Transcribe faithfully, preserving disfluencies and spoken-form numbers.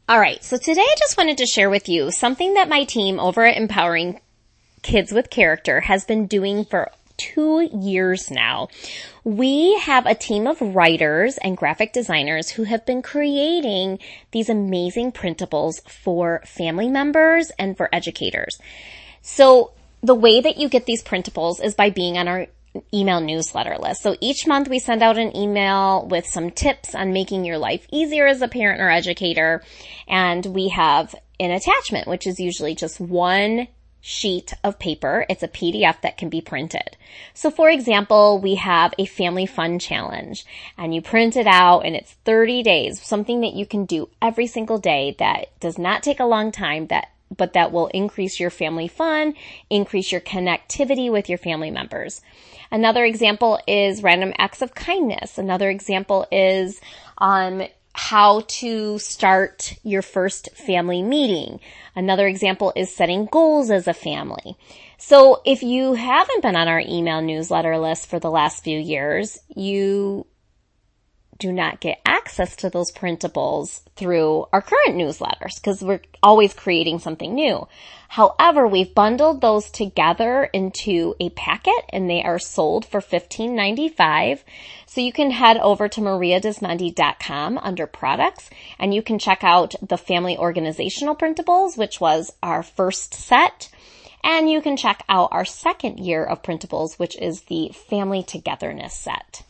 All right, so today I just wanted to share with you something that my team over at Empowering Kids with Character has been doing for two years now. We have a team of writers and graphic designers who have been creating these amazing printables for family members and for educators. So the way that you get these printables is by being on our email newsletter list. So each month we send out an email with some tips on making your life easier as a parent or educator. And we have an attachment, which is usually just one sheet of paper. It's a P D F that can be printed. So for example, we have a family fun challenge and you print it out and it's thirty days, something that you can do every single day that does not take a long time, that but that will increase your family fun, increase your connectivity with your family members. Another example is random acts of kindness. Another example is um, how to start your first family meeting. Another example is setting goals as a family. So if you haven't been on our email newsletter list for the last few years, you do not get access to those printables through our current newsletters because we're always creating something new. However, we've bundled those together into a packet and they are sold for fifteen ninety-five. So you can head over to maria dismondy dot com under products and you can check out the family organizational printables, which was our first set. And you can check out our second year of printables, which is the family togetherness set.